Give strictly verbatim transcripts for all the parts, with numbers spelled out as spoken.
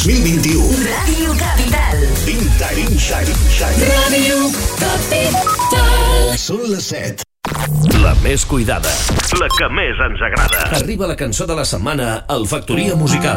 dos mil vint-i-u. Ràdio Capital. Vintage, vintage, vintage. Ràdio Capital. Són les set. La més cuidada, la que més ens agrada. Arriba la cançó de la setmana al Factoria Musical.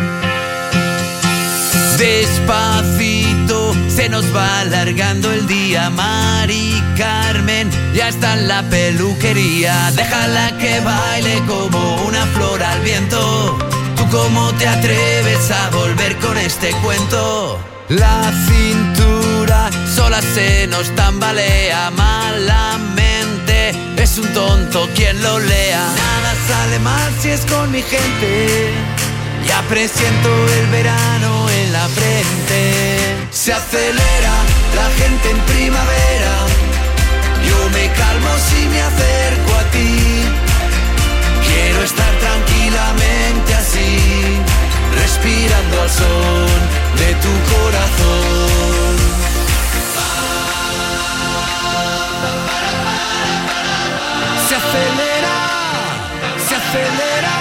Despacito, se nos va alargando el día. Mari Carmen ya está en la peluquería. Déjala que baile como una flor al viento. ¿Tú cómo te atreves a volver con este cuento? La cintura sola se nos tambalea malamente. Es un tonto quien lo lea. Nada sale mal si es con mi gente. Ya presiento el verano en la frente. Se acelera la gente en primavera. Yo me calmo si me acerco a ti. Quiero estar tranquilamente así, respirando al son de tu corazón. Se acelera, se acelera.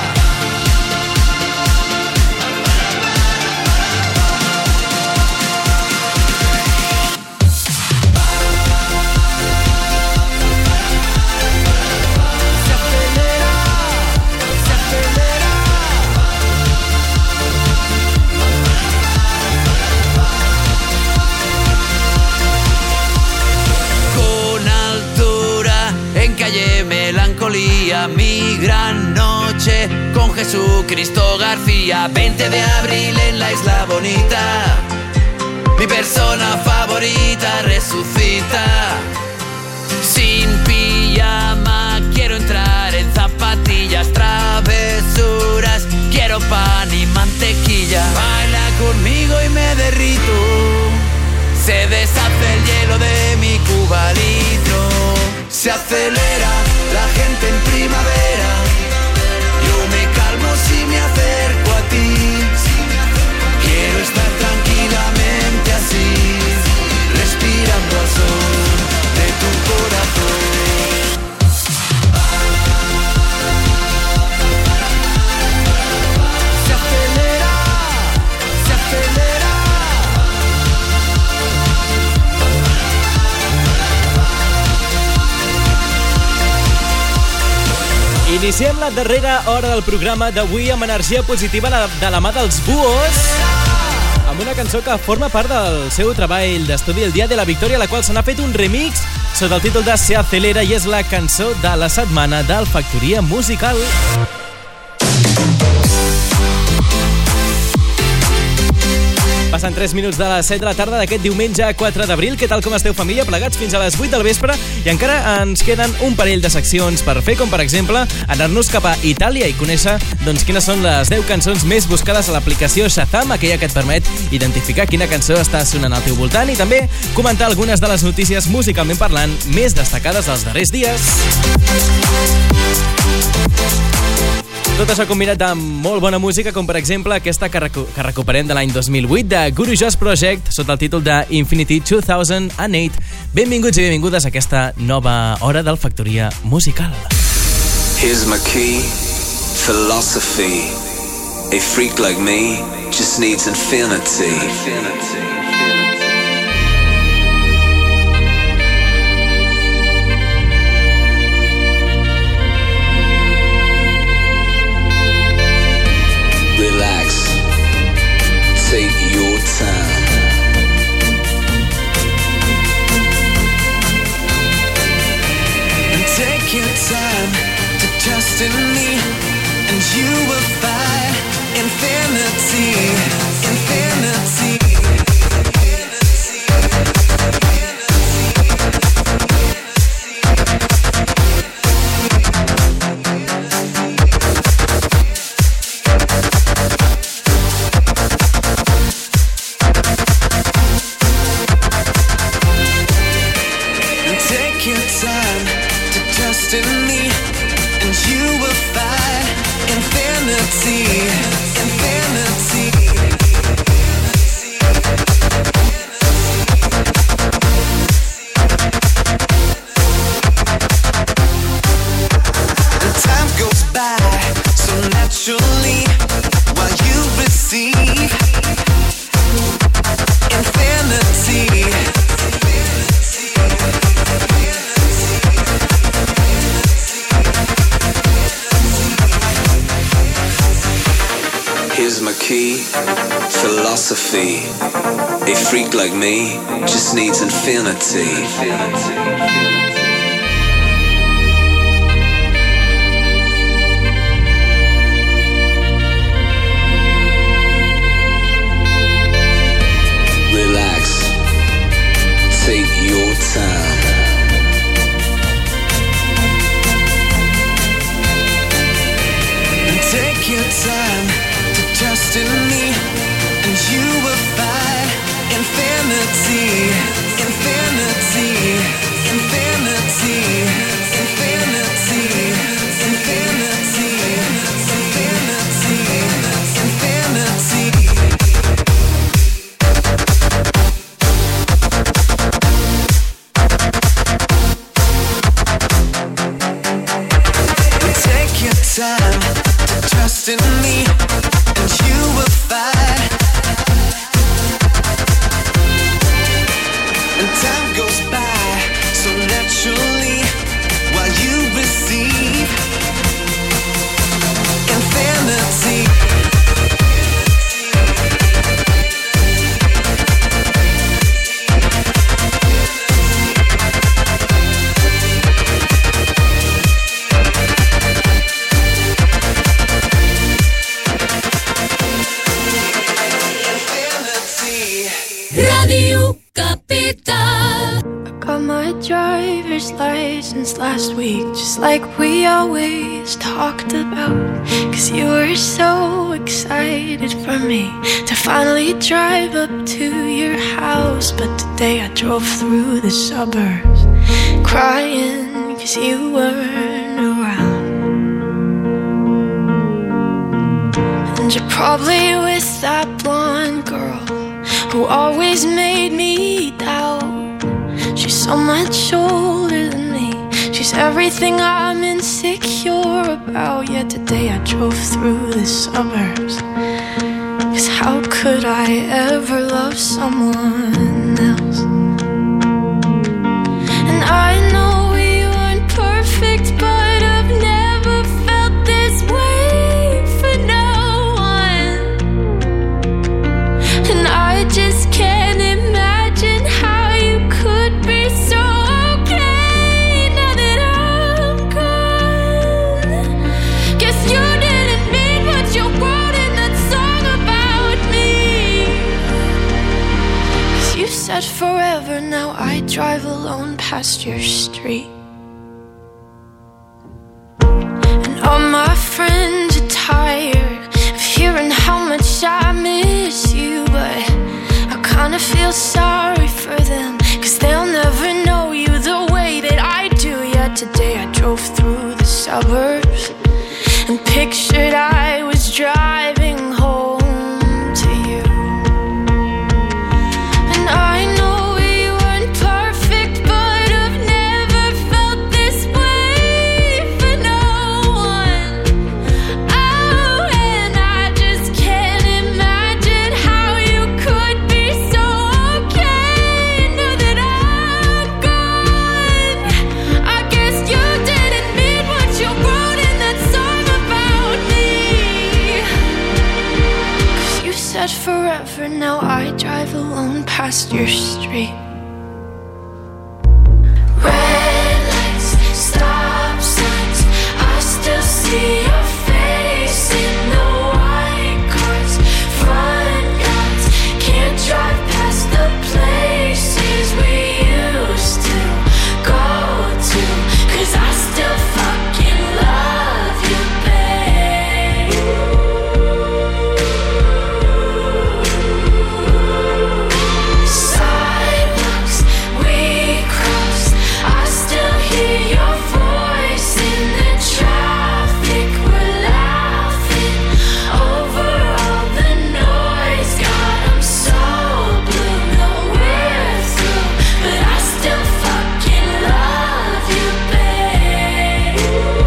Melancolía, mi gran noche con Jesucristo García. veinte de abril en la Isla Bonita, mi persona favorita resucita. Sin pijama quiero entrar en zapatillas, travesuras, quiero pan y mantequilla. Baila conmigo y me derrito, se deshace el hielo de mi Cuba litro. Se acelera la gente en primavera. Yo me calmo si me acerco a ti. Quiero estar tranquilamente así, respirando al sol de tu corazón. Se acelera, se acelera. Iniciem la darrera hora del programa d'avui amb energia positiva de la mà dels Búhos, amb una cançó que forma part del seu treball d'estudi El Dia de la Victòria, la qual se n'ha fet un remix sota el títol de Se Acelera i és la cançó de la setmana del Factoria Musical. Passen tres minuts de les set de la tarda d'aquest diumenge quatre d'abril. Què tal, com esteu, família? Plegats fins a les vuit del vespre i encara ens queden un parell de seccions per fer, com per exemple anar-nos cap a Itàlia i conèixer doncs, quines són les deu cançons més buscades a l'aplicació Shazam, aquella que et permet identificar quina cançó està sonant al teu voltant, i també comentar algunes de les notícies musicalment parlant més destacades dels darrers dies. Tot això combinat amb molt bona música, com per exemple aquesta que, recu que recuperem de l'any dos mil vuit de Guru Josh Project sota el títol de Infinity two thousand eight. Benvinguts i benvingudes a aquesta nova hora del Factoria Musical. Here's my key, philosophy. A freak like me just needs infinity. Infinity. Relax, take your time. And take your time to trust in me, and you will find infinity, infinity. Take your time to trust in me, and you will find me, philosophy. A freak like me just needs infinity. Relax, take your time. Take your time to trust in me, and you will find infinity, infinity, infinity, infinity, infinity, infinity, infinity. Take your time. Trust in me, and you will find. And time goes by so naturally while you receive infinity. Radio Capital. I got my driver's license last week, just like we always talked about. Cause you were so excited for me to finally drive up to your house. But today I drove through the suburbs crying cause you weren't around. And you're probably with that blonde girl who always made me doubt. She's so much older than me. She's everything I'm insecure about. Yet today I drove through the suburbs. Cause how could I ever love someone else? And I know we weren't perfect, but I've never felt this way for no one. And I just can't imagine how you could be so okay now that I'm gone. Guess you didn't mean what you wrote in that song about me. Cause you said forever, now I drive alone past your street. And all my friends are tired of hearing how much I miss you, but I kinda feel sorry for them, cause they'll never know you the way that I do. Yet today I drove through the suburbs and pictured I was driving home to you. And I know we weren't perfect, but I've never felt this way for no one. Oh, and I just can't imagine how you could be so okay now that I'm gone. I guess you didn't mean what you wrote in that song about me. Cause you said forever, now I drive alone past your street. Red lights, stop signs, I still see your face in the white cars, front yards. Can't drive past the places we used to go to, cause I still fucking love you, babe. Sidewalks we crossed, I still hear your voice in the traffic. We're laughing over all the noise. God, I'm so blue, no we're through, but I still fucking love you, babe.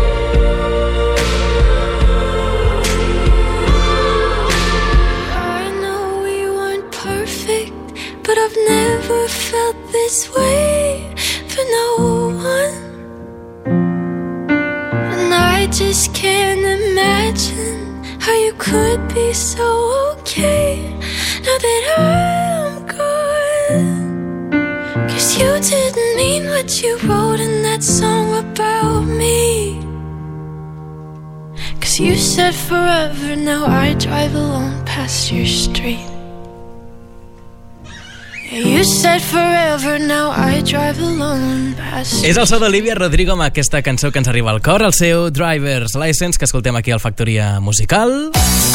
I know we weren't perfect, but I've never felt this way for no one. And I just can't imagine how you could be so okay now that I'm gone. Cause you didn't mean what you wrote in that song about me. Cause you said forever, now I drive alone past your street. You said forever, now I drive alone past. És el so d'Olivia Rodrigo amb aquesta cançó que ens arriba al cor, el seu Driver's License, que escoltem aquí al Factoria Musical.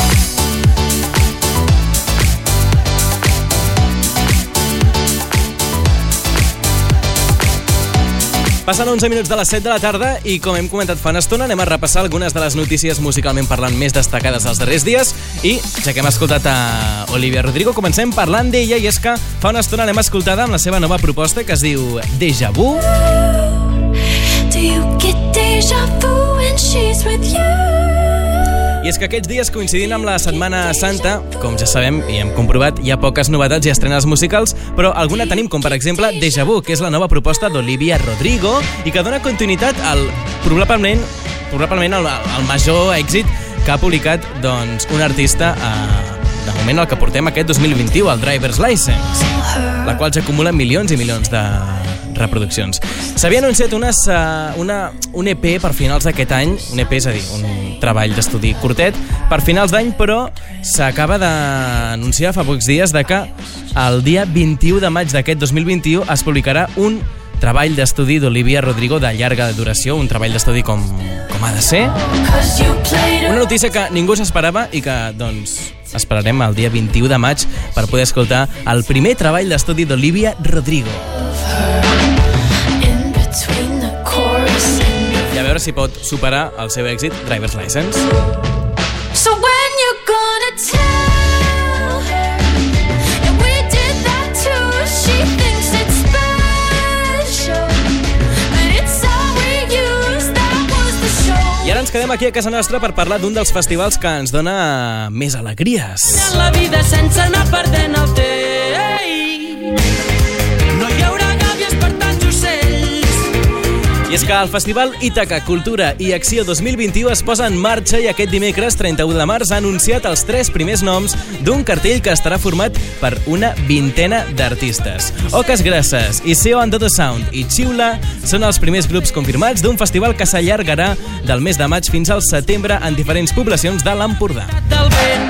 Passen onze minuts de les set de la tarda i, com hem comentat fa una estona, anem a repassar algunes de les notícies musicalment parlant més destacades dels darrers dies. I, ja que hem escoltat a Olivia Rodrigo, comencem parlant d'ella, i és que fa una estona l'hem escoltada amb la seva nova proposta que es diu Déjà Vu. Do you get déjà vu when she's with you? I és que aquests dies, coincidint amb la Setmana Santa, com ja sabem i hem comprovat, hi ha poques novetats i estrenes musicals, però alguna tenim, com per exemple Déjà Vu, que és la nova proposta d'Olivia Rodrigo i que dona continuïtat al probablement, probablement al, al major èxit que ha publicat doncs, un artista eh, de moment el que portem aquest dos mil vint-i-u, el Driver's License, la qual ja acumula milions i milions de reproduccions. S'havia anunciat unes, uh, una, un E P per finals d'aquest any, un E P, és a dir, un treball d'estudi curtet, per finals d'any, però s'acaba d'anunciar fa pocs dies de que el dia vint-i-u de maig d'aquest dos mil vint-i-u es publicarà un treball d'estudi d'Olivia Rodrigo de llarga duració, un treball d'estudi com, com ha de ser. Una notícia que ningú s'esperava i que, doncs, esperarem el dia vint-i-u de maig per poder escoltar el primer treball d'estudi d'Olivia Rodrigo. I a veure si pot superar el seu èxit Driver's License. So when you're gonna tell her that we did that too? She thinks it's special, but it's all we use, that was the show. I ara ens quedem aquí a casa nostra per parlar d'un dels festivals que ens dona més alegries. La vida sense anar perdent el temps. No hi haurà gàbies per tants ocells. I és que el Festival Ítaca Cultura i Acció dos mil vint-i-u es posa en marxa i aquest dimecres trenta-u de març ha anunciat els tres primers noms d'un cartell que estarà format per una vintena d'artistes. Oques Grasses, Iseo and Dodo Sound i Xiula són els primers grups confirmats d'un festival que s'allargarà del mes de maig fins al setembre en diferents poblacions de l'Empordà. Del vent.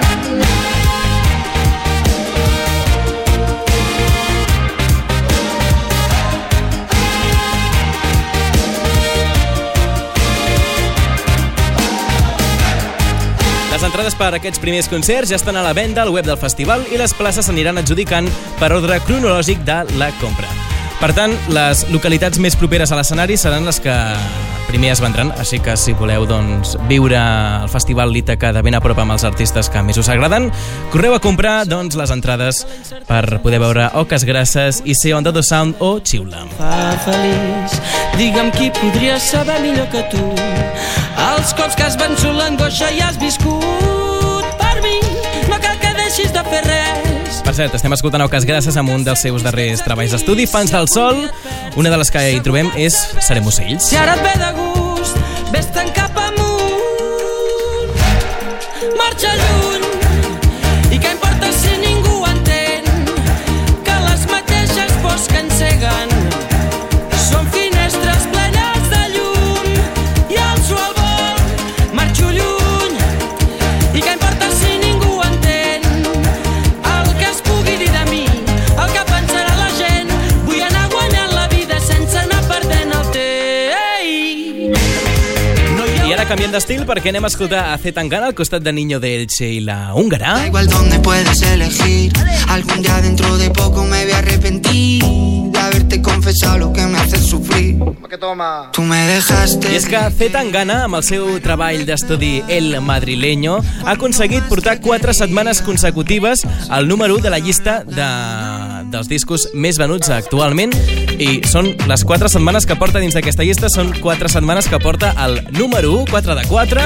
Les entrades per a aquests primers concerts ja estan a la venda al web del festival i les places s'aniran adjudicant per ordre cronològic de la compra. Per tant, les localitats més properes a l'escenari seran les que primer es vendran, així que si voleu doncs, viure el Festival Ítaca de ben a prop amb els artistes que més us agraden, correu a comprar doncs, les entrades per poder veure Oques Grasses, Iseo and Dodo Sound o Xiula. Fa feliç, digue'm qui podria saber millor que tu els cops que has vençut l'angoixa i has viscut per mi, no cal que deixis de fer res. Per cert, estem escoltant Oques Grasses amb un dels seus darrers treballs d'estudi, Fans del Sol. Una de les que hi trobem és Serem ocells. Si ara et ve de gust, vés-te'n cap amunt, marxa lluny, i què importa si ningú entén que les mateixes pors que enceguen són finestres plenes de llum, i alço el vol, marxo lluny, i què importa si ningú entén el que es pugui dir de mi, el que pensarà la gent. Vull anar guanyant la vida sense anar perdent el temps. No hi ha... I ara canviem d'estil perquè anem a escoltar a Z Tangana al costat de Niño de Elche i la húngara. Da igual donde puedes elegir, algún día dentro de poco me voy a arrepentir de haberte confesado lo que me hace sufrir. Tú me dejaste. I és que Z Tangana, amb el seu treball d'estudi El Madrileño, ha aconseguit portar quatre setmanes consecutives al número u de la llista de, dels discos més venuts actualment, i són les quatre setmanes que porta dins d'aquesta llista, són quatre setmanes que porta el número u, quatre de quatre.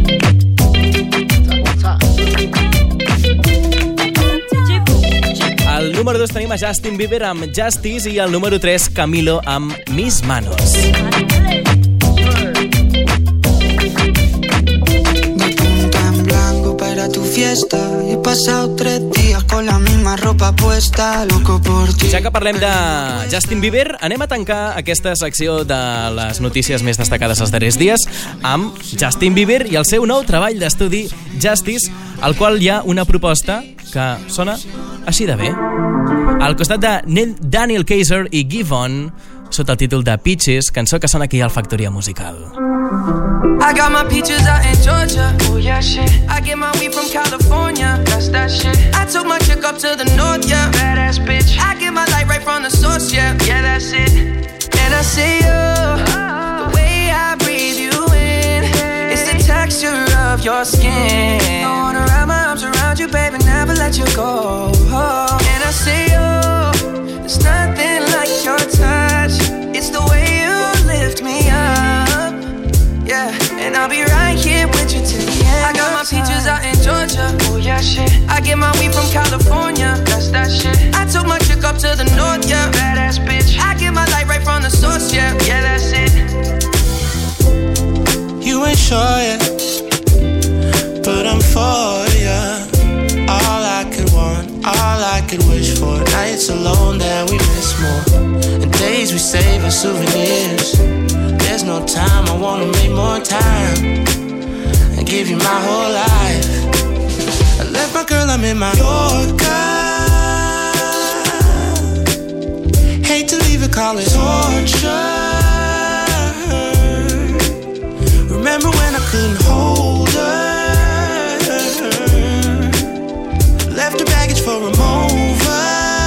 Al número dos tenim a Justin Bieber amb Justice i al número tres Camilo amb Mis Manos. De punta en blanco para a tu fiesta. He pasado tres días con la misma ropa puesta, loco por ti. Ja que parlem de Justin Bieber, anem a tancar aquesta secció de les notícies més destacades els darrers dies amb Justin Bieber i el seu nou treball d'estudi Justice, al qual hi ha una proposta que sona així de bé. Al costat de Daniel Caesar i Givon, sota el títol de Peaches, cançó que sona aquí al Factoria Musical. I got my peaches out in Georgia. Oh yeah, shit. I get my weed from California. That's that shit. I took my chick up to the north, yeah. Badass bitch. I get my light right from the source, yeah. Yeah, that's it. And I see you, the way I breathe you in. It's the texture of your skin. I wanna wrap my arms around you, baby, never let you go. And I see you, there's nothing like your touch. It's the way you lift me up. Yeah, and I'll be right here with you till the end. I got my peaches out in Georgia. Oh yeah, shit. I get my weed from California. That's that shit. I took my chick up to the north, yeah. Badass bitch. I get my light right from the source, yeah. Yeah, that's it. You ain't sure yet, but I'm for ya. All I could want, all I could wish for. Nights alone that we miss more, and days we save as souvenirs. There's no time, I wanna make more time and give you my whole life. I left my girl, I'm in my Yorker. Hate to leave it, call it torture. Remember when I couldn't hold her? Left her baggage for a mover.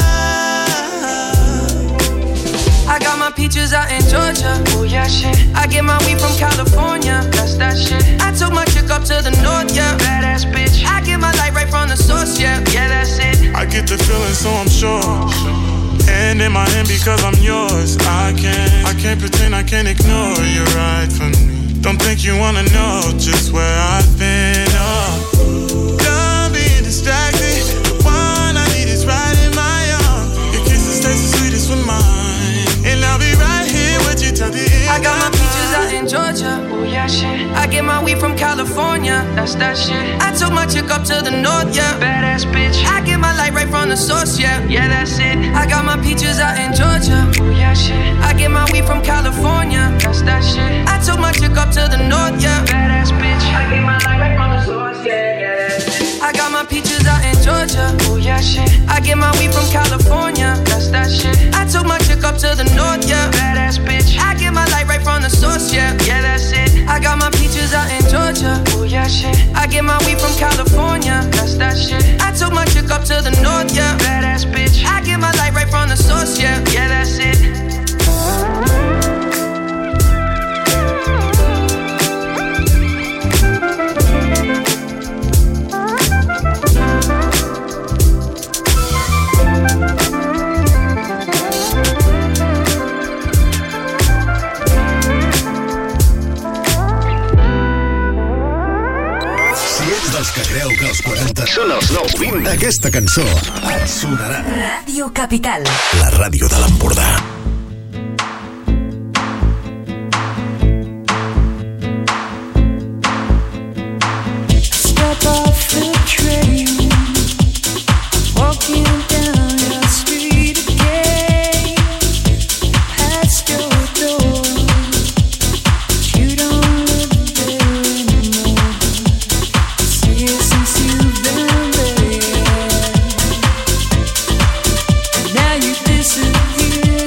I got my peaches out in Georgia. Oh yeah, shit. I get my weed from California. That's that shit. I took my chick up to the north, yeah. Badass bitch. I get my light right from the source, yeah. Yeah, that's it. I get the feeling, so I'm sure. And in my hand because I'm yours. I can't, I can't pretend, I can't ignore you right from me. Don't think you wanna know just where I've been. Oh, done being distracted. The one I need is right in my arms. Your kisses taste the sweetest with mine. And I'll be right here with you till the end. I got my peaches out in Georgia. Oh yeah, shit. I get my weed from California. That's that shit. I took my chick up to the north, yeah. Badass bitch. I get my light right from the source, yeah. Yeah, that's it. I got my peaches out in Georgia. Oh yeah, shit. I get my weed from California. That's that shit. I took my chick up to the north, yeah. Badass bitch. I get my light right from the source, yeah. Yeah, that's it. I got my peaches out in Georgia. Oh yeah, shit. I get my weed from California. That's that shit. I took my chick up to the north, yeah. Badass bitch. I get my light right from the source, yeah. Yeah, that's it. I got my peaches out in Georgia. Oh yeah, shit. I get my weed from California. That's that shit. I took my chick up to the north, yeah. Badass bitch. I get my light right from the source, yeah. Yeah, that's it. dels que creu que els quaranta són els nou vint, aquesta cançó et sonarà. Ràdio Capital. La ràdio de l'Empordà. Step off the train, walking down your street again, past your door. You don't live there anymore. See you since you've been there. Now you disappear.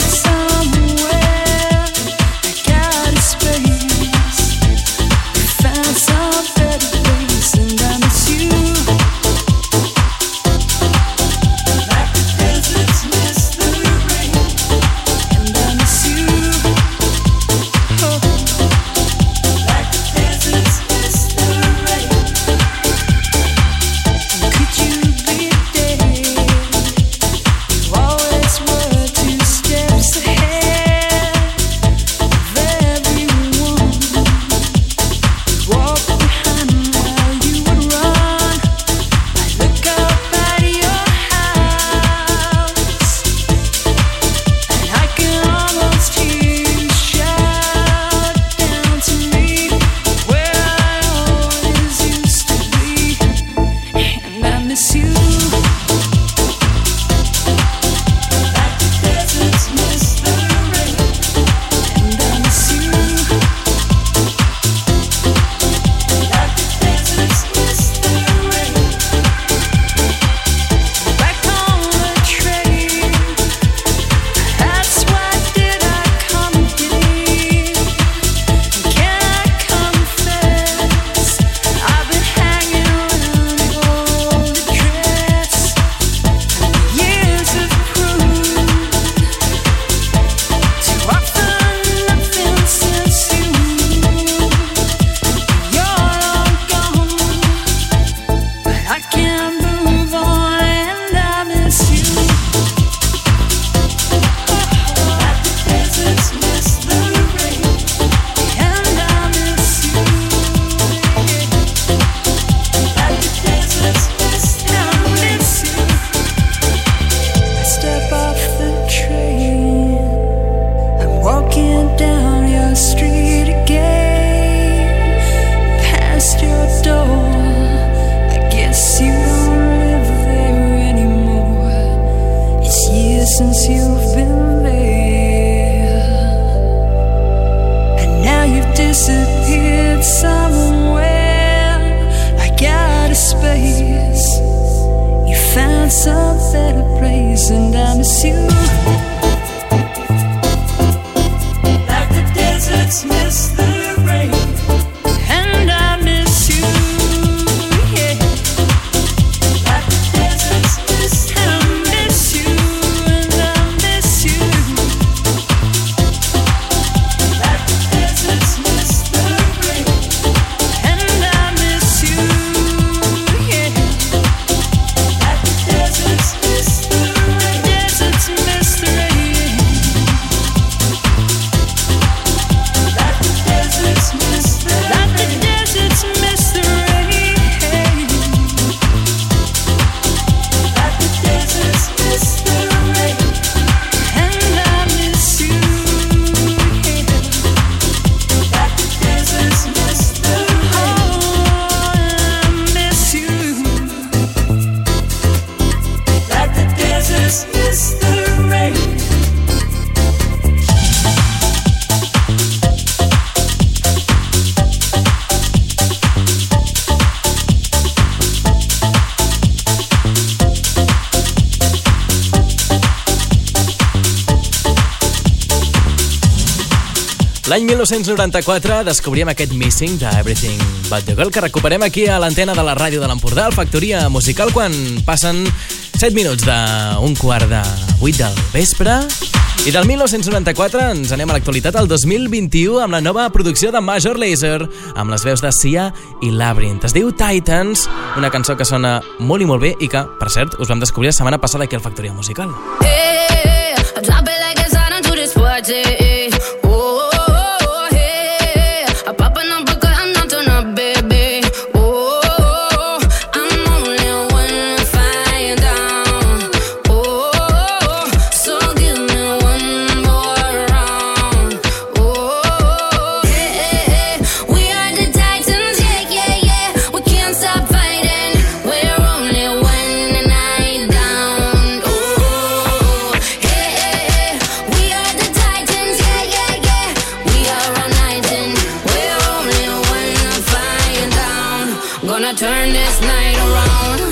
L'any mil nou-cents noranta-quatre descobríem aquest Missing de Everything But The Girl, que recuperem aquí a l'antena de la ràdio de l'Empordà, al Factoria Musical, quan passen set minuts d'un quart de vuit del vespre. I del mil nou-cents noranta-quatre ens anem a l'actualitat, al dos mil vint-i-u, amb la nova producció de Major Lazer, amb les veus de Sia i Labyrinth. Es diu Titans, una cançó que sona molt i molt bé i que, per cert, us vam descobrir la setmana passada aquí al Factoria Musical. Hey, I drop it like it's out into this party. Oh, oh, oh, hey, I pop it up because I'm not turn up, baby. Oh, oh, I'm only one fire down. Oh, oh, so give me one more round. Oh, hey, hey, hey, we are the Titans, yeah, yeah, yeah. We can't stop fighting. We're only one night down. Oh, hey, hey, hey, we are the Titans, yeah, yeah, yeah. We are all night and we're only one flying down. Gonna turn this night around.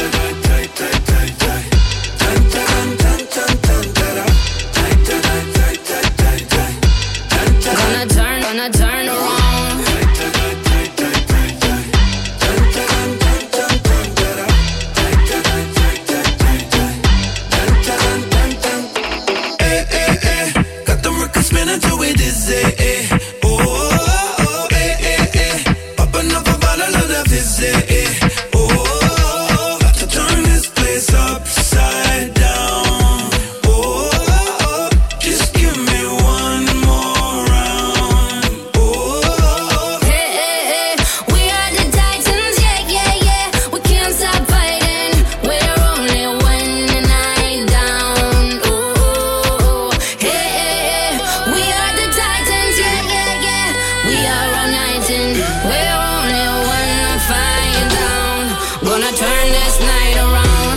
Gonna turn, gonna turn around. Eh, eh, eh. Got them records spinning till we dizzy. Eh. Oh, oh, oh, eh, eh, eh. Popping up a bottle of that fizzy. Eh. Oh, oh, oh, got to turn this place upside down. Oh, oh, oh, just give me one more round. Oh, oh, oh. Hey, hey, hey, we are the Titans, yeah, yeah, yeah. We can't stop fighting. We're only one night down. Oh, hey, hey, hey, we are the Titans, yeah, yeah, yeah. We are all night and we're only one flying down. Gonna turn this night around.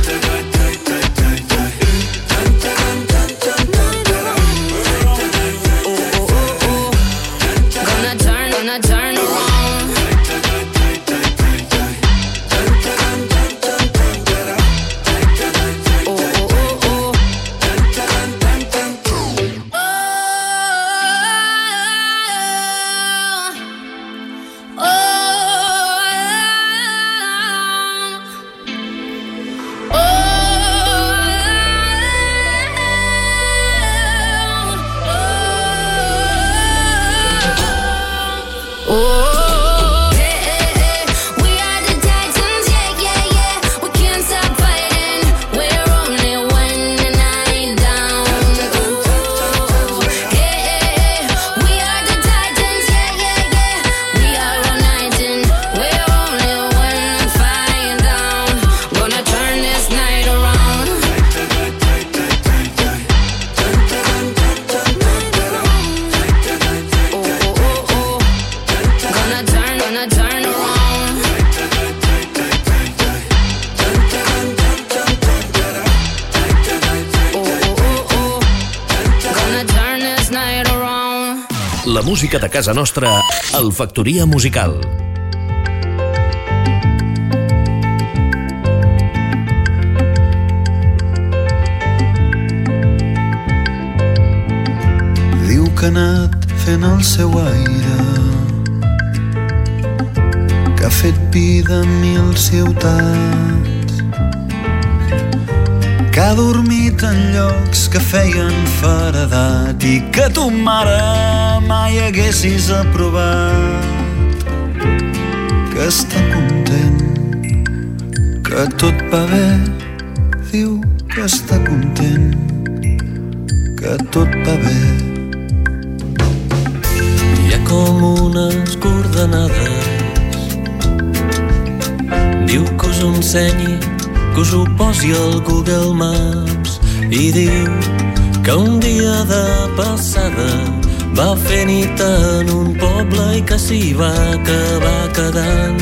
Gonna turn, gonna turn around. Oh, hey, hey, hey, we are the Titans, yeah, yeah, yeah. We can't stop fighting. We're only one night down. Oh, hey, hey, hey, we are the Titans, yeah, yeah, yeah. We are all night and we're only one flying down. Gonna turn this night around. Gonna turn, gonna turn around. Gonna turn this night around. La música de casa nostra al Factoria Musical. Diu que ha anat fent el seu aire, que ha fet vida a mil ciutats, que ha dormit en llocs que feien feredat i que tu, mare, mai haguessis aprovat. Que està content, que tot va bé, diu que està content, que tot va bé. Hi ha com unes coordenades, diu que us ho ensenyi, que us ho posi al Google Maps, i diu que un dia de passada va fer nit en un poble i que s'hi va acabar quedant.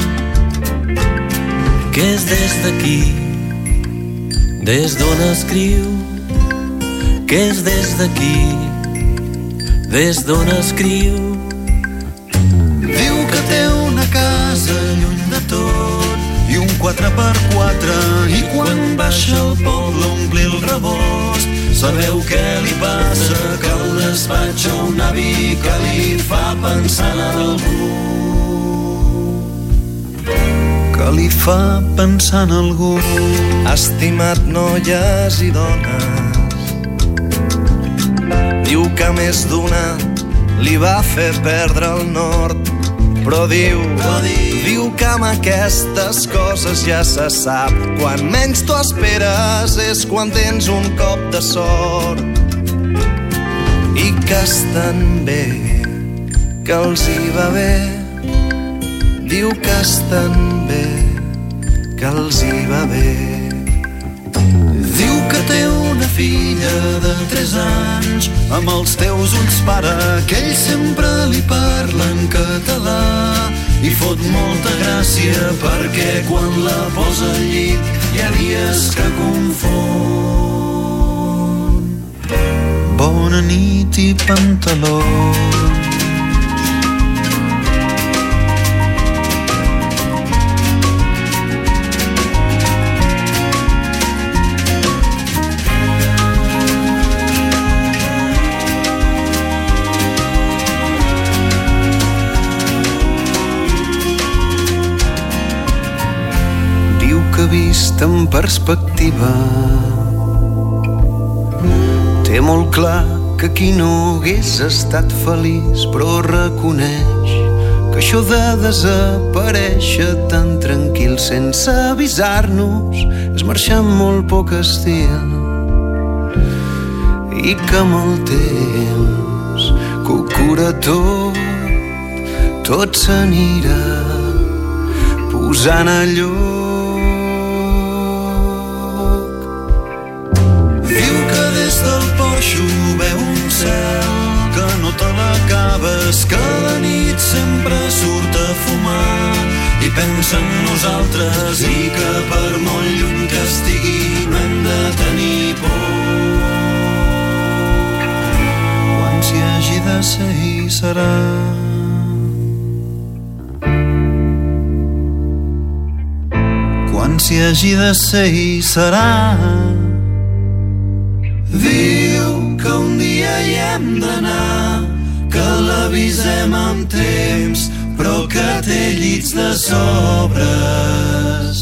Que és des d'aquí, des d'on escriu, que és des d'aquí, des d'on escriu. Diu que té una casa lluny de tot i un quatre per quatre, i quan baixa al poble a omplir el rebost, sabeu què li passa? Que una despatx o un avi que li fa pensar en algú, que li fa pensar en algú. Estimat noies i dones, diu que més d'una li va fer perdre el nord, però diu, però diu, diu que amb aquestes coses ja se sap. Quan menys t'ho esperes és quan tens un cop de sort, i que estan bé, que els hi va bé. Diu que estan bé, que els hi va bé. Diu que té una filla de tres anys, amb els teus ulls pare, que ell sempre li parla en català, i fot molta gràcia perquè quan la posa al llit hi ha dies que confon. Bona nit i pantalons. Vist en perspectiva, té molt clar que aquí no hagués estat feliç, però reconeix que això de desaparèixer tan tranquil sense avisar-nos és marxar amb molt poc estil, i que amb el temps que ho cura tot, tot s'anirà posant a lloc. Del porxo veu un cel que no te l'acabes, que la nit sempre surt a fumar i pensa en nosaltres, i que per molt lluny que estigui no hem de tenir por. Quan s'hi hagi de ser hi serà. Quan s'hi hagi de ser hi serà. Diu que un dia hi hem d'anar, que l'avisem amb temps, però que té llits de sobres.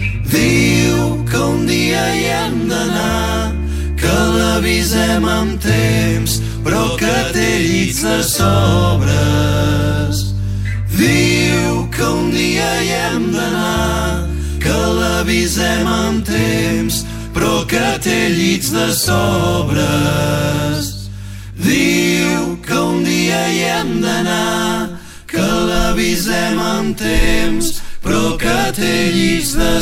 Diu que un dia hi hem d'anar, que l'avisem amb temps, però que té llits de sobres. Diu que un dia hi hem d'anar, que l'avisem amb temps, però que té llits de sobres. Diu que un dia hi hem d'anar, que l'avisem amb temps, però que té llits de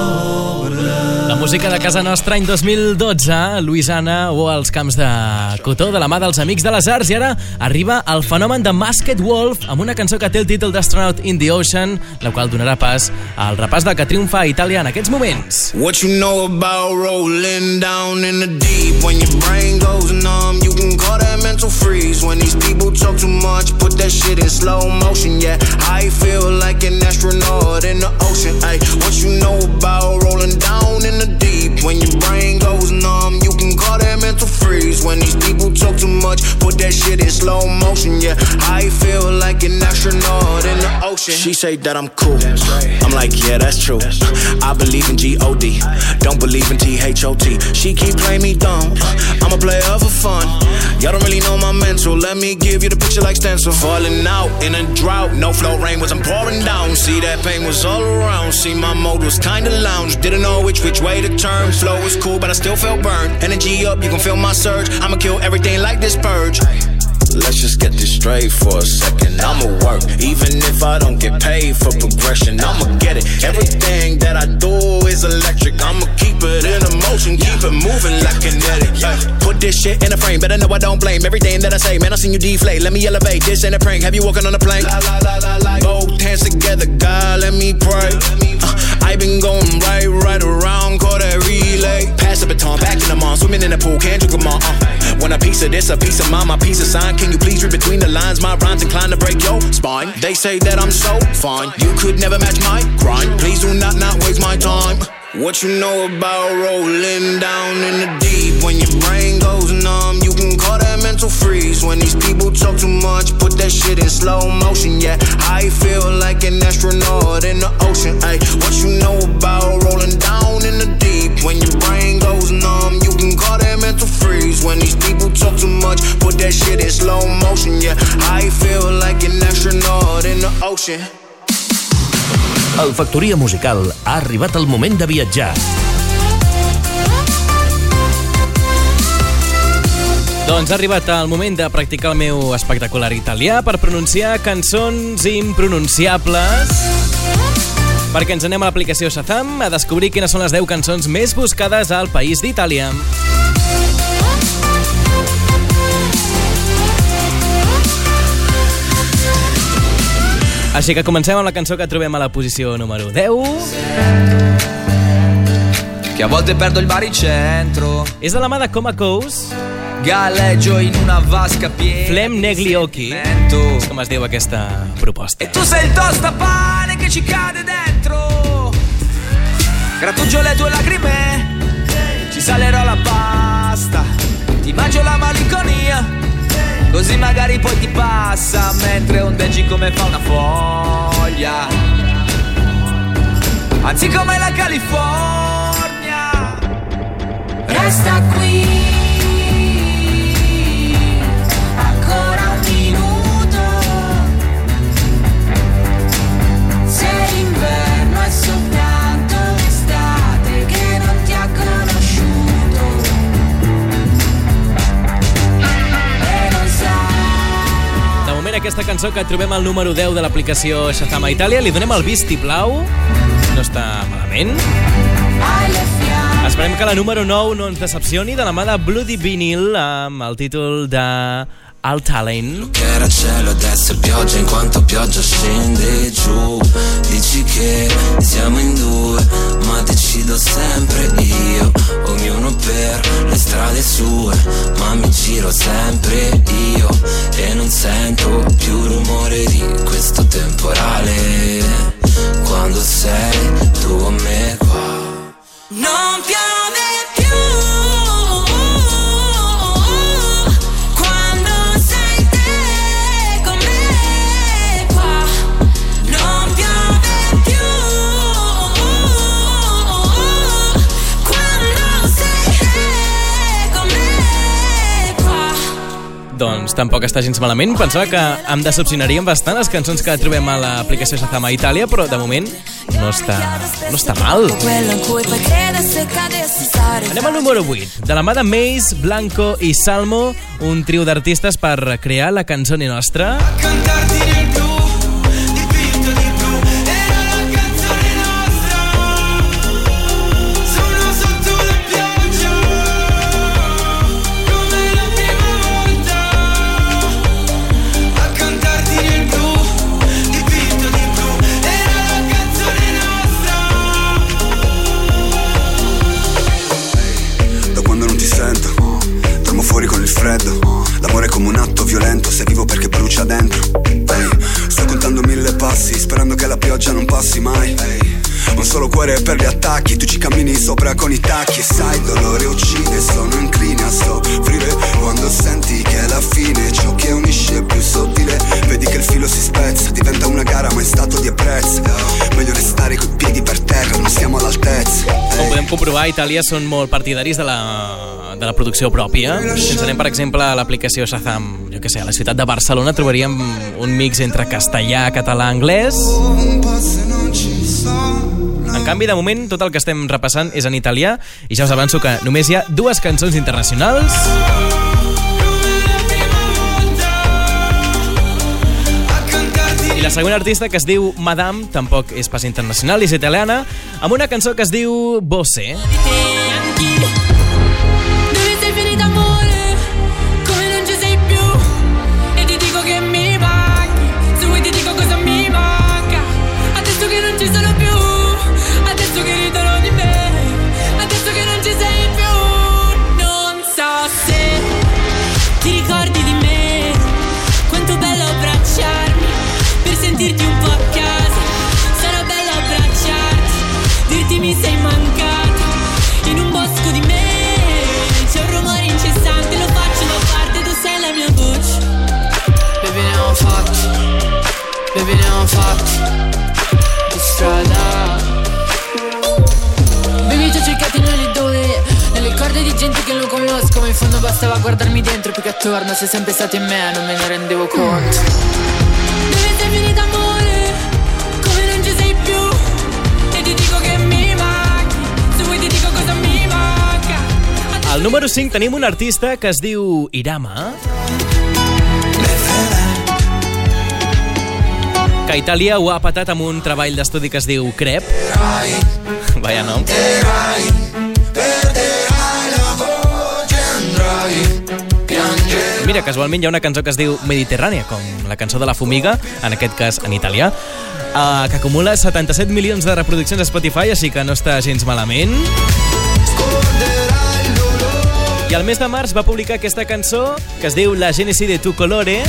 sobres. La música de casa nostra, any dos mil dotze, Louisiana o els camps de cotó, de la mà dels Amics de les Arts, i ara arriba el fenomen de Masked Wolf amb una cançó que té el títol d'Astronaut in the Ocean, la qual donarà pas al repàs del que triomfa a Itàlia en aquests moments. What you know about rolling down in the deep? When your brain goes numb, you can call that mental freeze. When these people talk too much, put that shit in slow motion. Yeah, I feel like an astronaut in the ocean. Ay, what you know about rolling down in the deep? When your brain goes numb, you can call that mental freeze. When these people talk too much, put that shit in slow motion. Yeah, I feel like an astronaut in the ocean. She say that I'm cool, right. I'm like, yeah, that's true. That's true. I believe in G O D, don't believe in T H O T. She keep playing me dumb, I'm a player for fun. Y'all don't really know my mental, let me give you the picture like stencil. Falling out in a drought, no flow rain was I'm pouring down. See that pain was all around, see my mode was kinda lounge. Didn't know which which way to turn. Flow was cool but I still felt burned. Energy up, you can feel my surge. I'ma kill everything like this purge. Let's just get this straight for a second. I'ma work, even if I don't get paid for progression. I'ma get it, everything that I do is electric. I'ma keep it in motion, keep it moving like kinetic. Yeah. Put this shit in a frame, better know I don't blame everything that I say. Man, I seen you deflate, let me elevate. This ain't a prank, have you walking on a plane? La, la, la, la, la. Both hands together, God, let me pray. uh, I been going right, right around, call that relay. Pass the baton, back in the mall, swimming in the pool, can't drink them all. uh. Want a piece of this, a piece of mine, my piece of sign. Can you please read between the lines? My rhymes inclined to break your spine. They say that I'm so fine, you could never match my grind. Please do not, not waste my time. What you know about rolling down in the deep? When your brain goes numb, you can call that mental freeze. slow motion, yeah. I feel like an astronaut in the ocean, ayy. What you know about rolling down in the deep? When your brain goes numb, you can call that mental freeze. When these people talk too much, put that shit in slow motion, yeah. I feel like an astronaut in the ocean. Al Factoria Musical ha arribat el moment de viatjar. Doncs ha arribat el moment de practicar el meu espectacular italià per pronunciar cançons impronunciables. Perquè ens anem a l'aplicació Shazam a descobrir quines són les deu cançons més buscades al país d'Itàlia. Així que comencem amb la cançó que trobem a la posició número deu. Che a volte perdo il baricentro. És de la mà de Coma Cous. Galleggio in una vasca piena. Flem negli occhi. És com es diu aquesta proposta. E tu sei il tostapane che ci cade dentro. Grattugio le tue lacrime. Ci salerò la pasta. Ti mangio la malinconia. Così magari poi ti passa. Mentre ondeggi come fa una foglia. Anzi come la California. Resta qui ancora un minuto. Se l'inverno è soltanto l'estate che non ti ha conosciuto e non sai. De moment aquesta cançó que trobem al número deu de l'aplicació Shazam a Itàlia li donem el vistiplau. No està malament. Esperem que la número nou no ens decepcioni, de la mà de Bloody Vinyl amb el títol de Al Talent. Che era cielo, adesso è pioggia in quanto pioggia scende giù. Dici che siamo in due, ma decido sempre io. Ognuno per le strade sue, ma mi giro sempre io. E non sento più rumore di questo temporale. Quando sei tu con me qua. Non piove più quando sei te con me qua. Non piove più quando sei te con me qua. Doncs tampoc està gens malament. Pensava que em decepcionarien bastant les cançons que trobem a l'aplicació Shazam a Itàlia, però de moment no està, no està mal. Anem al número vuit, de la mà de Mace, Blanco i Salmo, un trio d'artistes per crear la canzone nostra. L'amore è come un atto violento, se vivo perché brucia dentro. Hey, sto contando mille passi, sperando che la pioggia non passi mai. Hey, un solo cuore per gli attacchi, tu ci cammini sopra con i tacchi. E sai, il dolore uccide, sono incline a soffrire quando senti che è la fine. Ciò che unisce è più sottile, vedi che il filo si spezza, diventa una gara ma in stato di apprezzo. Meglio restare coi piedi per terra, non siamo all'altezza. Hey. Com podem comprovar, a Itàlia són molt partidaris de la, de la producció pròpia. Si ens anem, per exemple, a l'aplicació Shazam, jo què sé, a la ciutat de Barcelona trobaríem un mix entre castellà, català, anglès. En canvi, de moment, tot el que estem repassant és en italià i ja us avanço que només hi ha dues cançons internacionals. I la segona artista, que es diu Madame, tampoc és pas internacional, és italiana, amb una cançó que es diu Bosse. Dove sei finita amore? Come non ci sei più? E ti dico che mi manchi. Se vuoi ti dico cosa mi manca. Adesso che non ci sono più. Adesso che ridono di me. Adesso che non ci sei più. Non so se ti ricordi di me. Quanto bello abbracciarmi per sentirti un po' a casa. Sarà bello abbracciarti, dirti mi sei mancato in un bosco di me. fatti di strada. Baby, ti ho cercati nelle dove, nelle corde di gente che non conosco, ma in fondo bastava guardarmi dentro perché attorno sei sempre stato in me, non me ne rendevo conto. Dove sei finita amore, come non ci sei più, e ti dico che mi manchi, se vuoi ti dico cosa mi manca. Al número cinc tenim un artista que es diu Irama, que a Itàlia ho ha patat amb un treball d'estudi que es diu Crep. Vaya nom. Mira, casualment hi ha una cançó que es diu Mediterrània, com la cançó de la Fumiga, en aquest cas en italià, uh, que acumula setanta-set milions de reproduccions a Spotify, així que no està gens malament. I al mes de març va publicar aquesta cançó que es diu La Genesi de tu colore,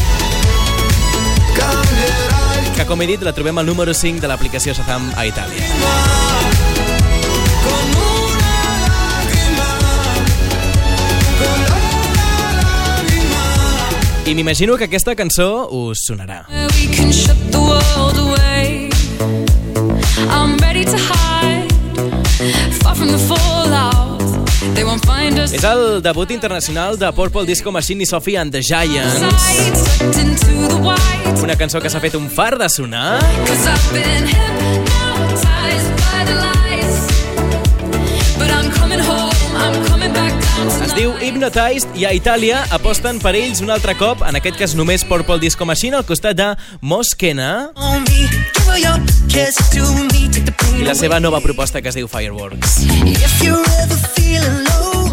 que, com he dit, la trobem al número cinc de l'aplicació Shazam a Itàlia. I m'imagino que aquesta cançó us sonarà. We can shut the world away. I'm ready to hide, far from the fallout. They won't find us. És el debut internacional de Purple Disco Machine i Sophie and the Giants. Una cançó que s'ha fet un fart de sonar. Cause I've been hypnotized by the lies. But I'm coming home, I'm coming back down tonight. Es diu Hypnotized i a Itàlia aposten per ells un altre cop, en aquest cas només Purple Disco Machine, al costat de Moschena i la seva nova proposta que es diu Fireworks. If you're ever feeling low,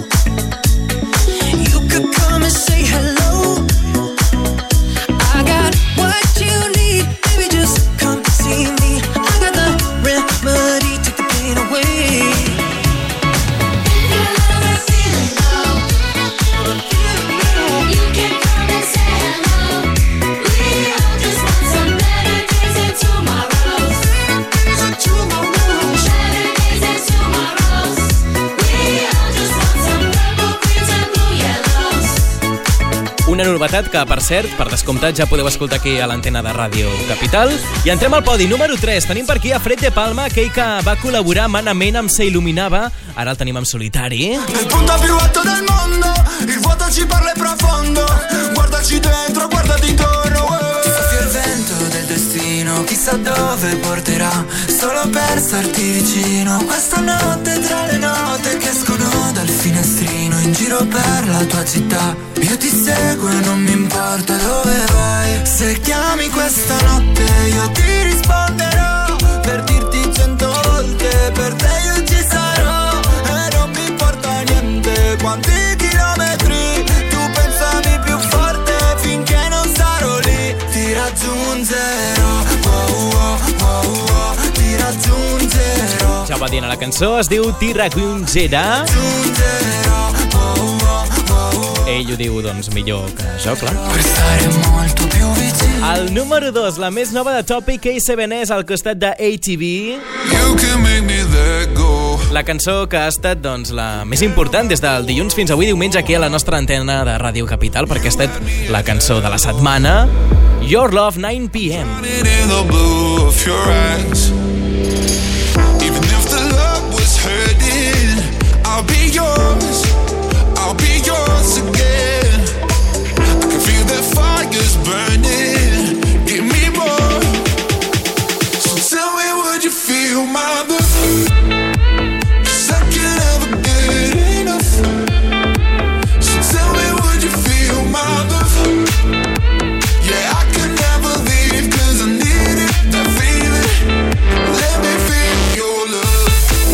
you could come and say hello. I got what you need, baby, just come see me. I got the remedy, take the pain away. Una novetat que, per cert, per descomptat, ja podeu escoltar aquí a l'antena de Ràdio Capital. I entrem al podi. Número tres. Tenim per aquí a Fred De Palma, aquell que va col·laborar manament amb Se Il·luminava. Ara el tenim en solitari. Il punto più alto del mondo, il vuoto ci parla profondo. Guardaci dentro, guardati intorno. Ti soffia il vento del destino, chissà dove porterà, solo per starti vicino. Questa notte tra le note che escono dal finestrino, in giro per la tua città, io ti seguo e non mi importa dove vai. Se chiami questa notte io ti risponderò, per dirti cento volte per te io ci sarò. E non mi importa niente quanti chilometri, tu pensami più forte finché non sarò lì. Ti raggiungerò, oh, oh, oh, oh, ti raggiungerò. Ja ho va dient a la cançó, es diu Ti raggiungerà. Ell ho diu, doncs, millor que jo, clar. El número dos, la més nova de Topic, K set S al costat de A T V. La cançó que ha estat, doncs, la més important des del dilluns fins avui diumenge aquí a la nostra antena de Ràdio Capital, perquè ha estat la cançó de la setmana. Your Love, nine p m Even if the love was hurting, I'll be yours, I'll be yours again. I can feel the fire's burning, give me more. So tell me, would you feel my love? 'Cause I can never get enough. So tell me, would you feel my love? Yeah, I can never leave 'cause I need it, that feeling. Let me feel your love.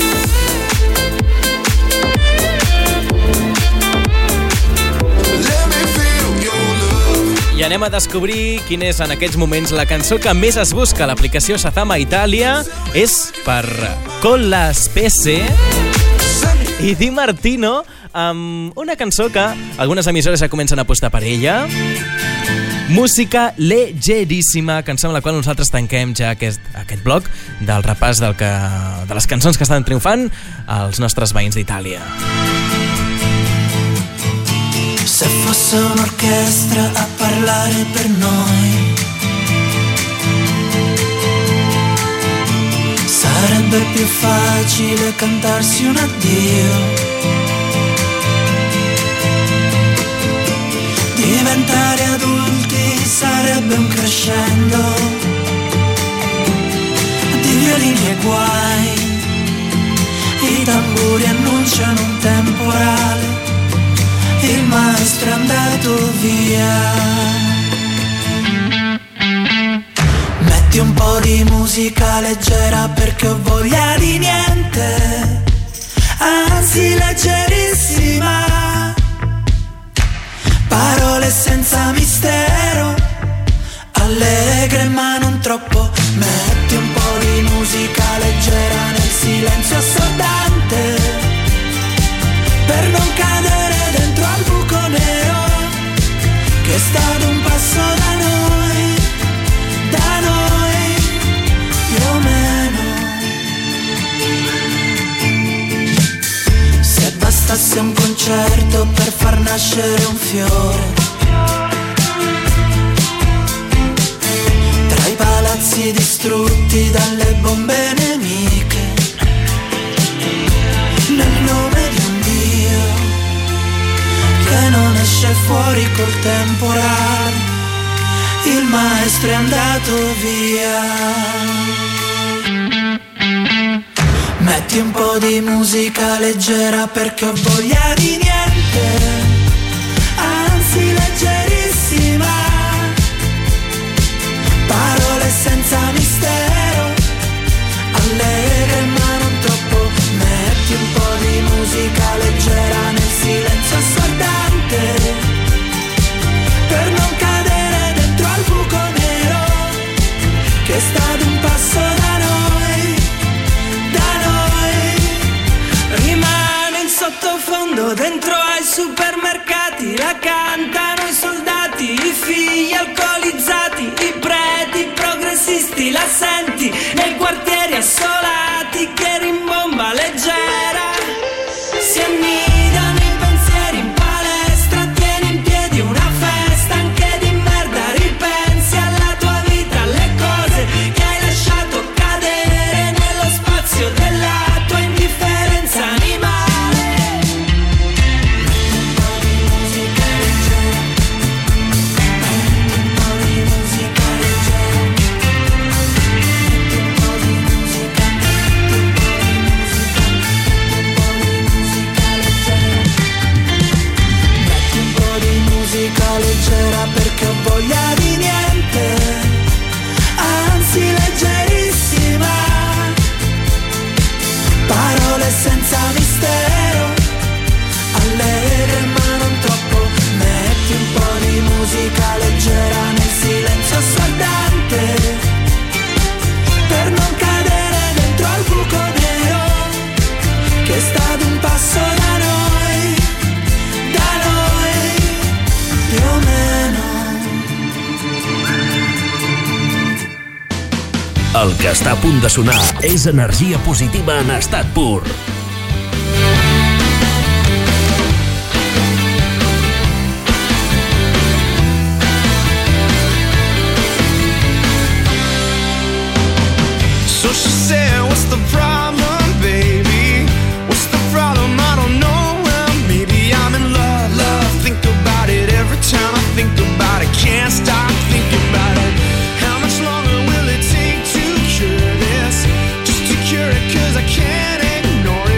Let me feel your love. I anem a descobrir quina és en aquests moments la cançó que més es busca a l'aplicació Shazam a Itàlia. És per Con la Specie i Di Martino, amb una cançó que algunes emissores ja comencen a apostar per ella. Música llegeríssima, cançó amb la qual nosaltres tanquem ja aquest, aquest bloc del repàs del que, de les cançons que estan triomfant als nostres veïns d'Itàlia. Se fosse un'orchestra a parlare per noi, Sarebbe più facile cantarsi un addio, diventare adulti sarebbe un crescendo di violini e guai, i tamburi annunciano un temporale, il maestro è andato via. Metti un po' di musica leggera perché ho voglia di niente, anzi leggerissima, parole senza mistero, allegre ma non troppo. Metti un po' di musica leggera nel silenzio assordante, per non cadere dentro al buco nero che sta ad un passo da noi, da noi più o meno. Se bastasse un concerto per far nascere un fiore, tra i palazzi distrutti dalle bombe nemiche, nel nome di un Dio che non esce fuori col temporale, il maestro è andato via. Metti un po' di musica leggera perché ho voglia di niente, anzi leggerissima, parole senza mistero, allegre ma non troppo. Metti un po' di musica leggera nel silenzio assordante, per non cadere dentro al buco nero che sta ad un passo da noi, da noi. Rimane in sottofondo dentro ai supermercati, la cantano i soldati, i figli alcolizzati, i preti progressisti, la senti nei quartieri assolati che rimbomba leggera, si annidano i pensieri in palestra, tieni in piedi una festa anche di merda, ripensi alla tua vita, alle cose che hai lasciato cadere nello spazio della tua indifferenza animale. Un po' di musica leggera, un po' di musica leggera, un po' di musica, un po' di musica, un po' di musica leggera. Metti un po' di musica leggera perché ho voglia di niente, anzi leggerissima, parole senza mistero, allegre ma non troppo. Metti un po' di musica leggera nel silenzio assordante, per non cadere dentro al buco nero che sta ad un passo da noi, da noi più o meno. El que està a punt de sonar és energia positiva en estat pur. So she said, what's the problem, baby? What's the problem? I don't know. Well, maybe I'm in love, love. Think about it every time I think about it. Can't stop thinking about it. How much longer will it take to cure this? Just to cure it, cause I can't ignore it.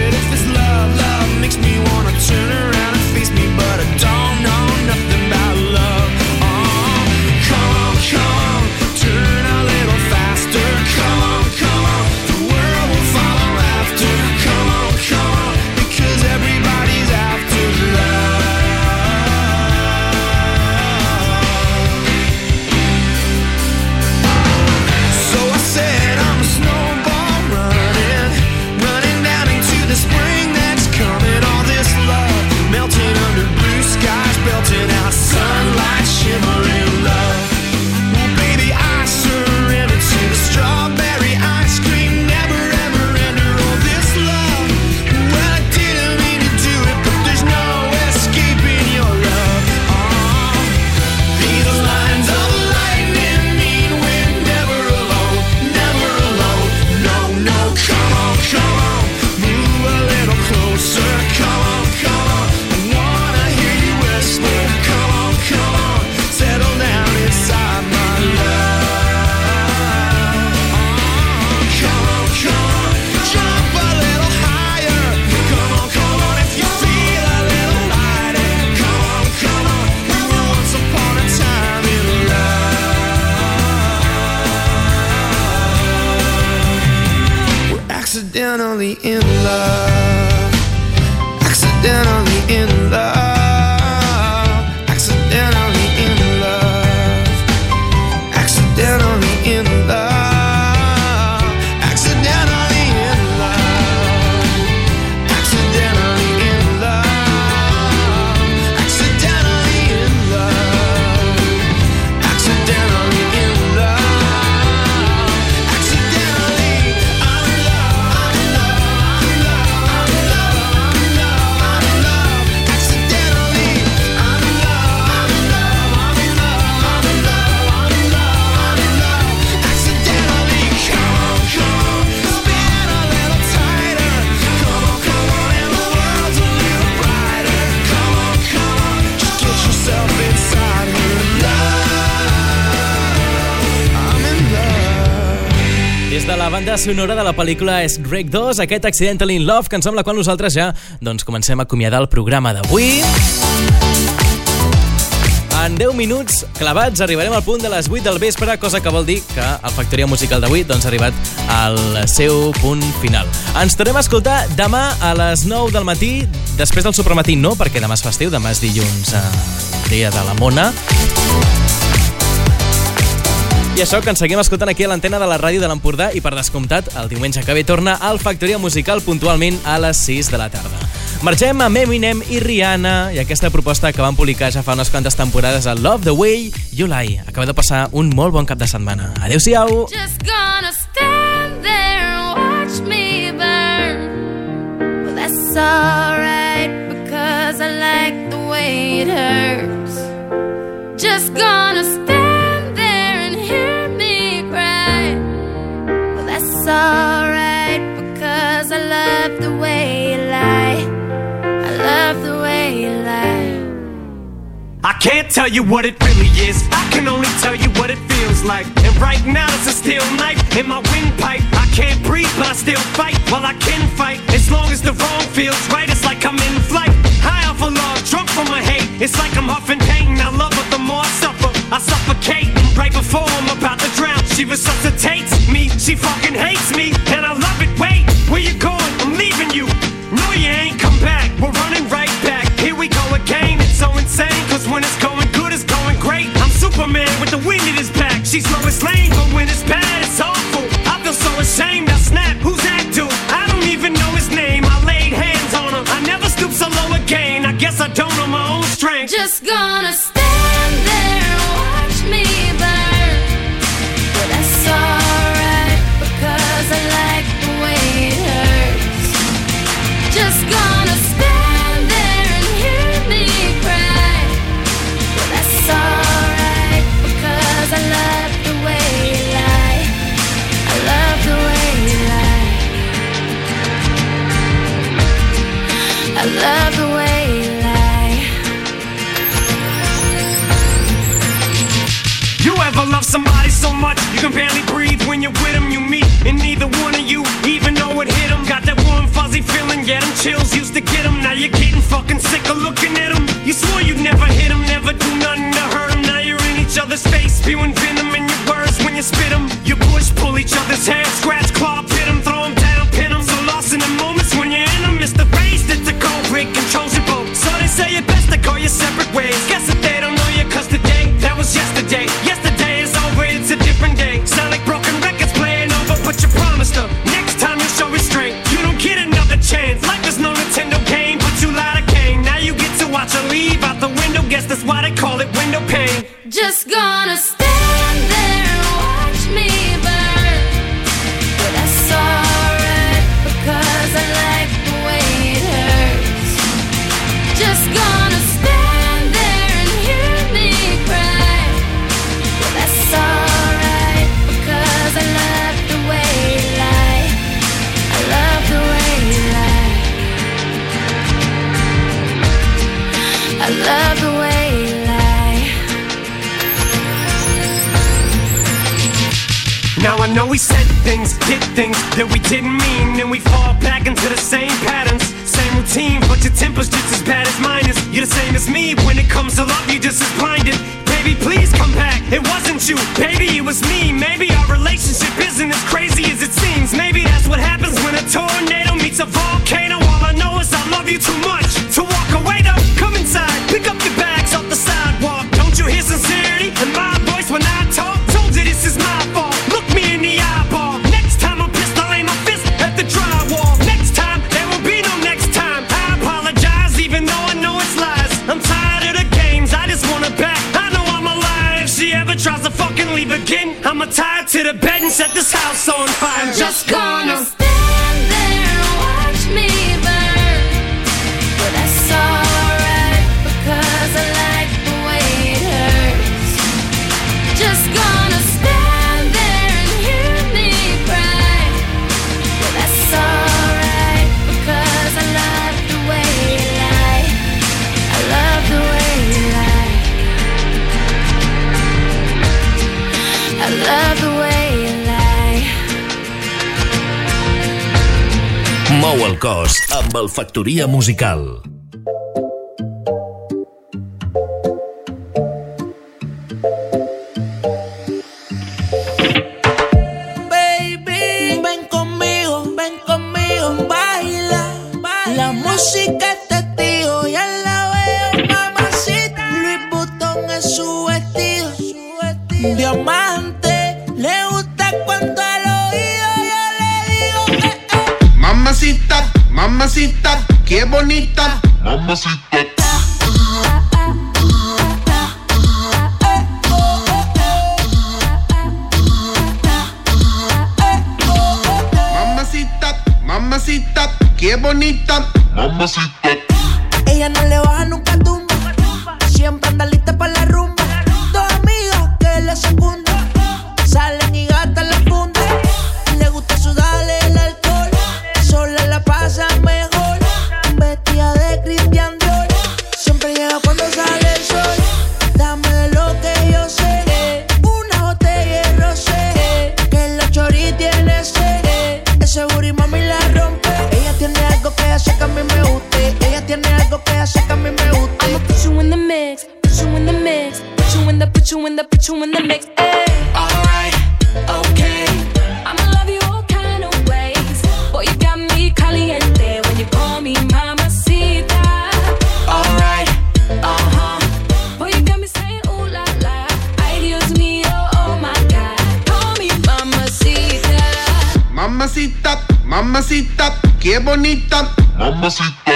Accidentally in love. Accidentally in love. Accidentally in love. Accidentally in love. Accidentally in love. Accidentally in love. Accidentally in love. Accidentally in love. Accidentally I'm in love. I'm in love. I'm in love. I'm in love. I'm in love. Accidentally I'm in love. I'm in love. I'm in love. I'm in love. I'm in love. I'm in love. Accidentally come on, come on, spin a little tighter. Come on, come on, and the world's a little brighter. Come on, come on, just get yourself inside me. I'm in love. Des de la banda sonora de la pel·lícula Shrek dos, aquest Accidentally in Love, cançó amb la qual nosaltres ja doncs, comencem a acomiadar el programa d'avui. En deu minuts clavats arribarem al punt de les vuit del vespre, cosa que vol dir que el Factoria Musical d'avui doncs, ha arribat al seu punt final. Ens tornem a escoltar demà a les nou del matí, després del supramatí no, perquè demà és festiu, demà és dilluns, eh, dia de la mona. I això, que ens seguim escoltant aquí a l'antena de la ràdio de l'Empordà i, per descomptat, el diumenge que ve torna al Factoria Musical puntualment a les sis de la tarda. Marxem amb Eminem i Rihanna i aquesta proposta que van publicar ja fa unes quantes temporades a Love the Way You Lie. Acabeu de passar un molt bon cap de setmana. Adéu-siau! Just gonna stand there and watch me burn. Well, that's alright because I like the way it hurts. Just gonna stand there and hear me cry. Well, that's alright because I love the way you lie. I love the way you lie. I can't tell you what it really is. I can only tell you what it feels like. And right now it's a steel knife in my windpipe. I can't breathe, but I still fight. Well, I can fight as long as the wrong feels right. It's like I'm in flight, high off of love, drunk from my hate. It's like I'm huffing pain. I love her the more I suffer. I suffocate right before I'm about to drown. She resuscitates me. She fucking hates me, and I love it. Wait, where you going? I'm leaving you. No, you ain't come back. We're running right back. Here we go again. It's so insane, cause when it's going good, it's going great. I'm Superman with the wind in his back. She's Lois Lane, but when it's bad, it's awful. I feel so ashamed. I snap. Who's that dude? I don't even know his name. I laid hands on him. I never stoop so low again. I guess I don't know my own strength. Just gonna stand there and watch me burn. Well, that's alright because I like the way it hurts. Just gonna stand there and hear me cry. Well, that's alright because I love the way you lie. I love the way you lie. I love the way you lie. You ever love somebody so much you can barely breathe when you're with them? You meet and neither one of you even know it hit them. Got that warm fuzzy feeling, yeah, them chills used to get them. Now you're getting fucking sick of looking at them. You swore you'd never hit them, never do nothing to hurt them. Now you're in each other's face, spewing venom in your words when you spit them. You push, pull each other's hair, scratch, claw, pit them, throw them down, pin them. So lost in the moments when you're in them, it's the race that's a cold break, controls your boat. So they say it best to go your separate ways. Guess that they don't know you cause today, that was yesterday. Yesterday is over, it's a different day. Sound like broken records playing over, but you promised her next time you show restraint. You don't get another chance. Life is no Nintendo game, but you lied to Kane. Now you get to watch her leave out the window. Guess that's why they call it window pane. Just gonna stand there and watch me burn. Well, that's alright because I like the way it hurts. Just gonna stand there and hear me cry. Well, that's alright because I love the way you lie. I love the way you lie. I love the way you lie. Now I know we said things, did things that we didn't mean, and we fall back into the same patterns, same routine, but your temper's just as bad as mine is. You're the same as me, when it comes to love, you're just as blinded. Baby, please come back, it wasn't you, baby, it was me. Maybe our relationship isn't as crazy as it seems. Maybe that's what happens when a tornado streets a volcano. All I know is I love you too much to walk away. Though, come inside, pick up your bags off the sidewalk. Don't you hear sincerity in my voice when I talk? Told you this is my fault. Look me in the eyeball. Next time I'm pissed, I'll aim my fist at the drywall. Next time, there will be no next time. I apologize, even though I know it's lies. I'm tired of the games, I just want her back. I know I'm alive. If she ever tries to fucking leave again, I'ma tie her to the bed and set this house on fire. I'm just gonna stand there and watch me burn. But that's alright, because I like the way it hurts. Just gonna stand there and hear me cry. But that's alright, because I love the way you lie. I love the way you lie. I love the way you lie. Mou el cos amb el Factoria Musical. Baby, ven conmigo, ven conmigo, baila, baila. La música es testigo, ya la veo, mamacita. Louis Vuitton es su vestido, su vestido. Diamante, le gusta cuando al oído yo le digo que eh. Mamacita, mamacita, qué bonita. Mamacita. Mamacita, mamacita, qué bonita. Mamacita. Ella no le baja nunca tumba, siempre anda lista para la rumba. Dos amigas que le secundan, salen y gastan la funda. Le gusta sudarle el alcohol, sola la pasa mejor. Vestida de Christian Dior, siempre llega cuando sale el sol. Dame de lo que yo sé, una botella de rosé, que la chori tiene sed. Ese booty mami la rompe. Ella tiene algo que hace que a mí me guste. Ella tiene algo que hace que a mí me guste. I'ma put you in the mix, put you in the mix, put you in the, put you in the, put you in the mix. Ay. Alright, okay. I'ma love you all kind of ways. Boy, you got me caliente when you call me mamacita. Alright, uh-huh. Boy, you got me saying ooh la la. Ay, Dios mío, oh my God. Call me mamacita. Mamacita, mamacita, qué bonita. Mamacita.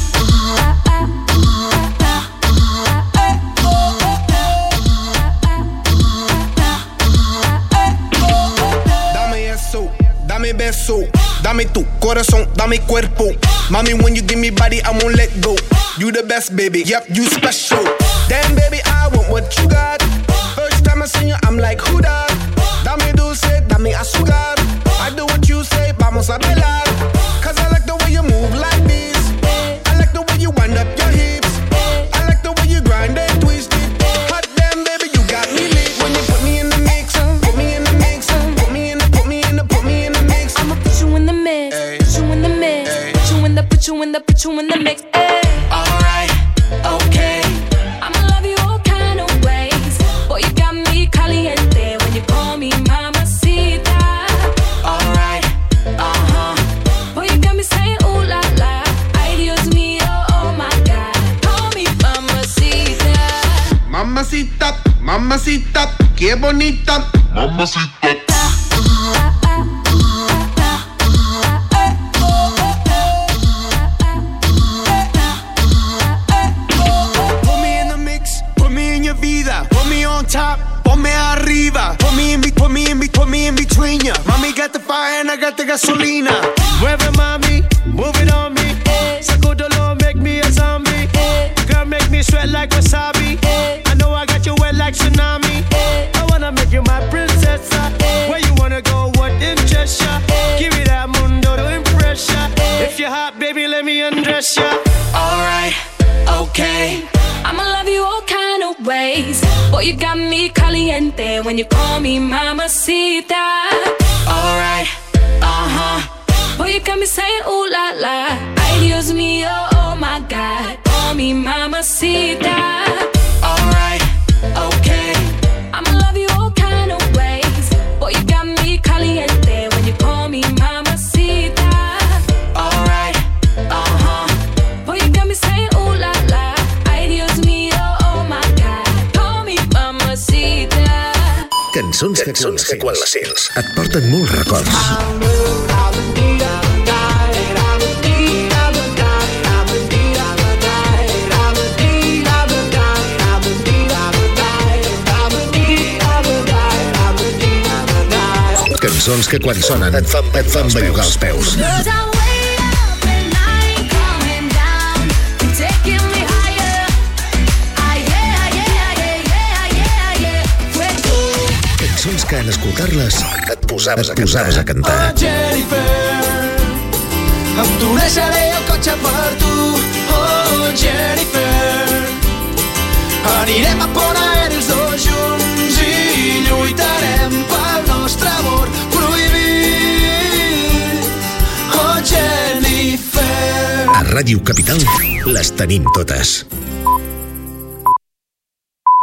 Dame eso, dame beso, dame tu corazón, dame cuerpo. Mami, when you give me body, I won't let go. You the best, baby, yep, you special. Damn, baby, I want what you got. First time I seen you, I'm like, who that? Dame dulce, dame azúcar. I do what you say, vamos a bailar. Cause I like the way you move like this. I like the way you wind up your hips. I like the way you grind and twist it. Hot damn, baby, you got me lit. When you put me in the mix, put me in the mix, put me in the, put me in the, put me in the mix. I'ma put you in the mix, put you in the mix, put you in the, put you in the, put you in the mix. Ay. Alright, okay. I'ma love you all kind of ways. Boy, you got me caliente when you call me mamacita. Alright, uh-huh. Boy, you got me saying ooh la la. Ay, Dios mío, oh my God. Call me mamacita. Mamacita, mamacita, qué bonita. Mamacita. Put me in the mix, put me in your vida. Put me on top, ponme arriba. Put me in, be- put me in, be- put me in between ya. Mami got the fire and I got the gasolina. Mueve mami, move it on me. Sacudolo, make me a zombie. Girl, make me sweat like wasabi. I know I got you wet like tsunami. I wanna make you my princess. Where you wanna go, what interests ya? Give me that mundo to impress ya. If you're hot, baby, let me undress ya. Alright, okay. I'ma love you all kind of ways. Boy, you got me caliente when you call me mamacita. Alright, uh-huh. Boy, you got me saying ooh la la. Ay, Dios mío, oh my God. Call me mamacita. Alright, okay. I'ma love you all kind of ways. Boy, you got me caliente when you call me mamacita. Alright. Cançons, Cançons que, quan les sents et porten molts records. Cançons que quan sonen et fan, et fan bellugar els peus. Cançons que en escoltar-les et posaves, et posaves a cantar. Oh, Jennifer, em donaré el cotxe per tu. Oh, Jennifer, anirem a Pont Aeri els dos junts i lluitarem pel nostre amor prohibit. Oh, Jennifer. A Ràdio Capital les tenim totes.